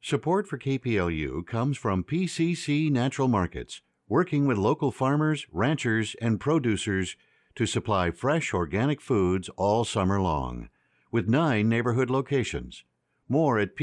Support for KPLU comes from PCC Natural Markets, working with local farmers, ranchers, and producers to supply fresh organic foods all summer long, with 9 neighborhood locations. More at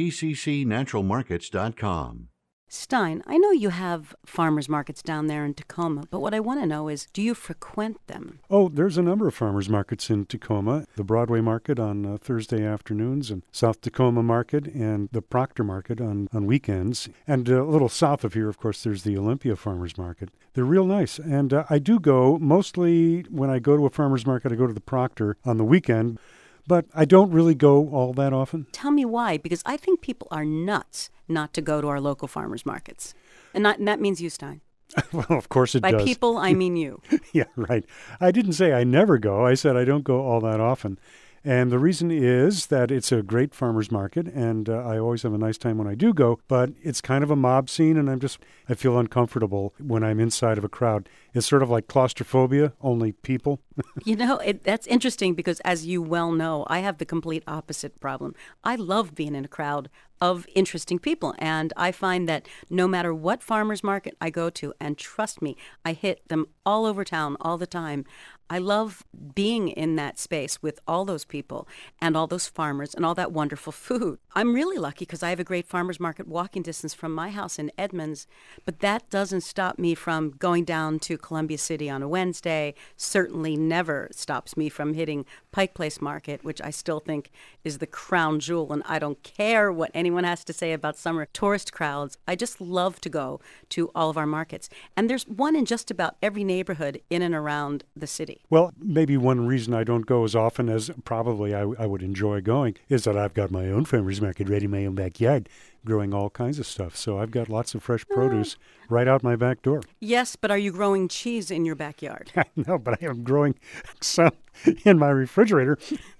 pccnaturalmarkets.com. Stein, I know you have farmers markets down there in Tacoma, but what I want to know is, do you frequent them? Oh, there's a number of farmers markets in Tacoma. The Broadway Market on Thursday afternoons, and South Tacoma Market, and the Proctor Market on weekends. And a little south of here, of course, there's the Olympia Farmers Market. They're real nice. And I do go, mostly when I go to a farmers market, I go to the Proctor on the weekend. But I don't really go all that often. Tell me why, because I think people are nuts not to go to our local farmers markets. And that means you, Stein. Well, of course it does. By people, I mean you. Yeah, right. I didn't say I never go. I said I don't go all that often. And the reason is that it's a great farmer's market, and I always have a nice time when I do go, but it's kind of a mob scene, and I feel uncomfortable when I'm inside of a crowd. It's sort of like claustrophobia, only people. That's interesting because, as you well know, I have the complete opposite problem. I love being in a crowd of interesting people, and I find that no matter what farmer's market I go to, and trust me, I hit them all over town all the time, I love being in that space with all those people and all those farmers and all that wonderful food. I'm really lucky because I have a great farmer's market walking distance from my house in Edmonds, but that doesn't stop me from going down to Columbia City on a Wednesday, certainly never stops me from hitting Pike Place Market, which I still think is the crown jewel, and I don't care what anyone has to say about summer tourist crowds. I just love to go to all of our markets. And there's one in just about every neighborhood in and around the city. Well, maybe one reason I don't go as often as probably I would enjoy going is that I've got my own farmer's market right in my own backyard, growing all kinds of stuff. So I've got lots of fresh produce right out my back door. Yes, but are you growing cheese in your backyard? No, but I am growing some in my refrigerator.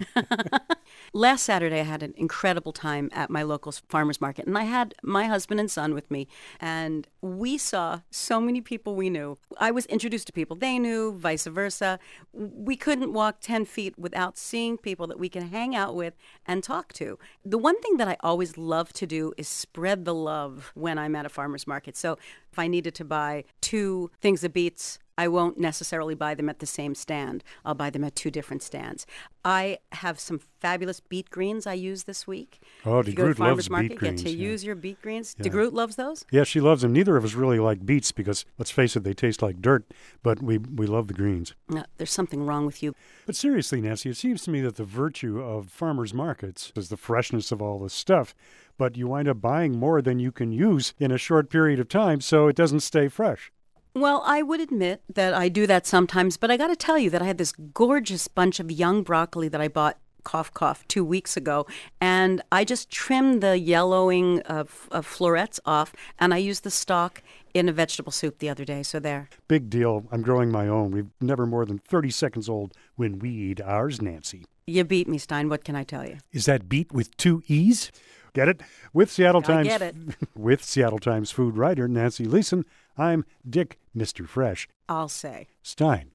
Last Saturday, I had an incredible time at my local farmer's market, and I had my husband and son with me, and we saw so many people we knew. I was introduced to people they knew, vice versa. We couldn't walk 10 feet without seeing people that we can hang out with and talk to. The one thing that I always love to do is spread the love when I'm at a farmer's market. So if I needed to buy 2 things of beets, I won't necessarily buy them at the same stand. I'll buy them at 2 different stands. I have some fabulous beet greens I use this week. Oh, DeGroot loves beet greens. Get to use your beet greens. Yeah. DeGroot loves those? Yeah, she loves them. Neither of us really like beets because, let's face it, they taste like dirt, but we love the greens. No, there's something wrong with you. But seriously, Nancy, it seems to me that the virtue of farmers markets is the freshness of all this stuff, but you wind up buying more than you can use in a short period of time, so it doesn't stay fresh. Well, I would admit that I do that sometimes, but I got to tell you that I had this gorgeous bunch of young broccoli that I bought, cough, cough, 2 weeks ago, and I just trimmed the yellowing of florets off, and I used the stalk in a vegetable soup the other day, so there. Big deal. I'm growing my own. We're never more than 30 seconds old when we eat ours, Nancy. You beat me, Stein. What can I tell you? Is that beat with 2 E's? Get it? With Seattle Times. I get it. With Seattle Times food writer Nancy Leeson, I'm Dick, Mr. Fresh. I'll say. Stein.